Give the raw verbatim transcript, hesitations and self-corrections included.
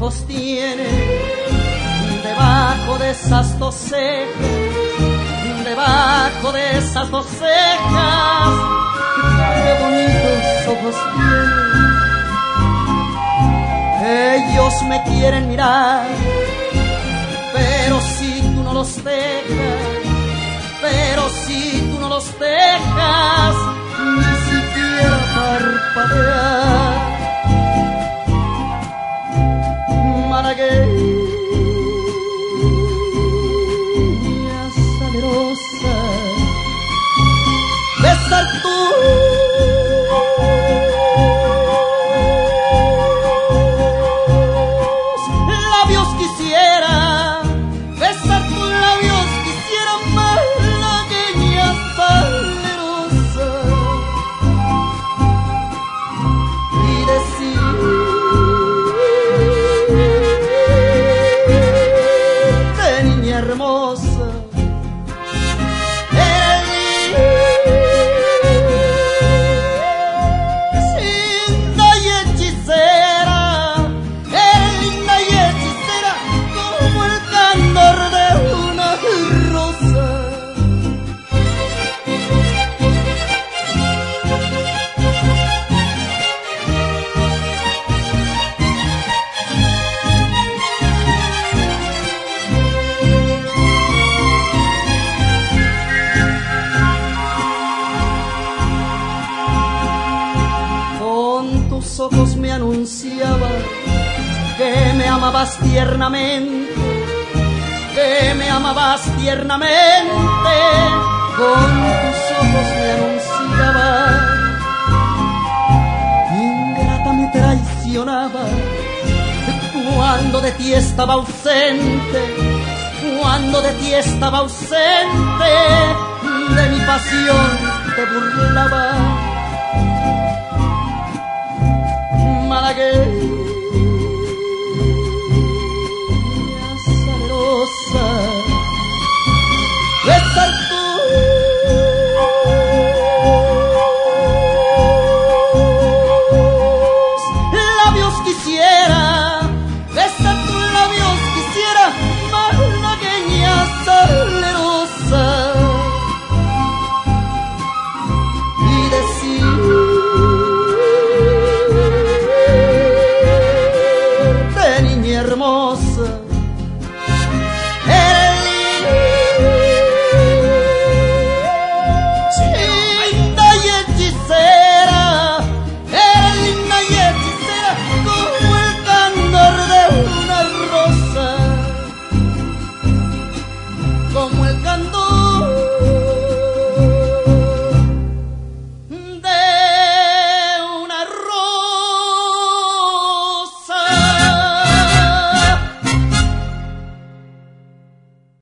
ojos tiene debajo de esas dos cejas, debajo de esas dos cejas, qué bonitos ojos tiene. Ellos me quieren mirar, pero si tú no los dejas, pero si tú no los dejas, ni siquiera parpadear. Malagueña salerosa, besar tus labios quisiera, besar tus labios quisiera, malagueña salerosa, y decir hermosa, eres linda y hechicera, eres linda y hechicera como el candor de una rosa. Tus ojos me anunciaban que me amabas tiernamente, que me amabas tiernamente. Con tus ojos me anunciaban, ingrata me traicionaba cuando de ti estaba ausente, cuando de ti estaba ausente, de mi pasión te burlaba.